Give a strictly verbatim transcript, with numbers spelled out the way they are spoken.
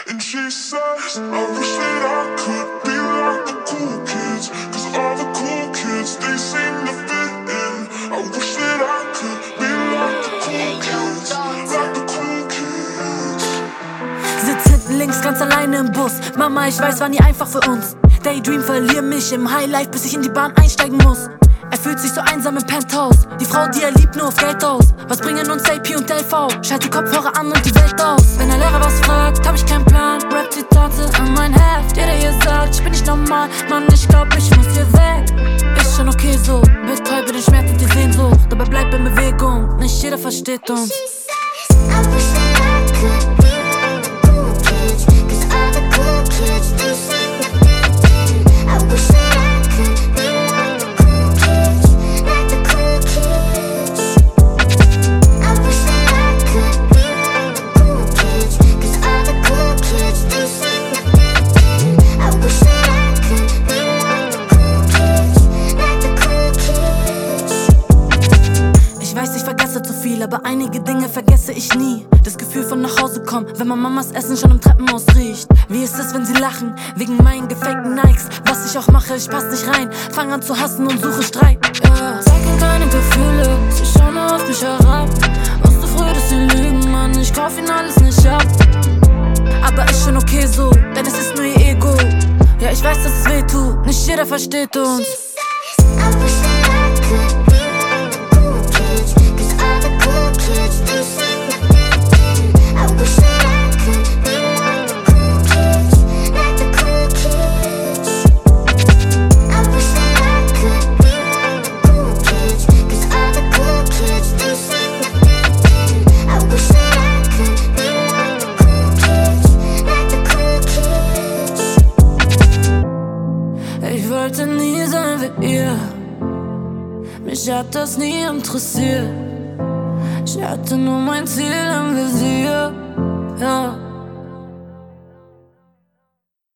And she says, I wish that I could be like the cool kids, cause all the cool kids, they seem to fit in. I wish that I could be like the cool kids, like the cool kids. Sitz hinten links ganz alleine im Bus. Mama, ich weiß, war nie einfach für uns. Daydream, verlier mich im Highlife, bis ich in die Bahn einsteigen muss. Er fühlt sich so einsam im Penthouse. Die Frau, die er liebt, nur auf Geld aus. Was bringen uns A P und L V? Schalt die Kopfhörer an und die Welt aus. Wenn der Lehrer was fragt, hab ich keinen Plan. Rap-Zitate an mein Heft. Jeder hier sagt, ich bin nicht normal. Mann, ich glaub, ich muss hier weg. Ist schon okay so. Betäube den Schmerz und die Sehnsucht. Dabei bleib in Bewegung. Nicht jeder versteht uns. Aber einige Dinge vergesse ich nie. Das Gefühl von nach Hause kommen, wenn man Mamas Essen schon im Treppenhaus riecht. Wie ist es, wenn sie lachen, wegen meinen gefakten Nikes? Was ich auch mache, ich pass nicht rein. Fang an zu hassen und suche Streit. Yeah. Zeig keine Gefühle, sie schauen nur auf mich herab. Wusste früh, dass sie lügen, Mann, ich kauf ihnen alles nicht ab. Aber ist schon okay so, denn es ist nur ihr Ego. Ja, ich weiß, dass es weh tut, nicht jeder versteht uns. Ich wollte nie sein wie ihr. Mich hat das nie interessiert. Ich hatte nur mein Ziel im Visier. Ja.